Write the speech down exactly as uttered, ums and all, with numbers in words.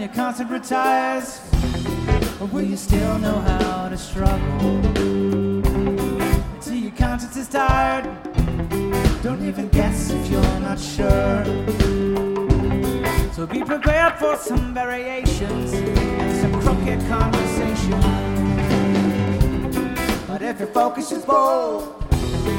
your concert retires, or will you still know how to struggle? Until your conscience is tired, don't even guess if you're not sure. So be prepared for some variations and some crooked conversation. But if your focus is bold,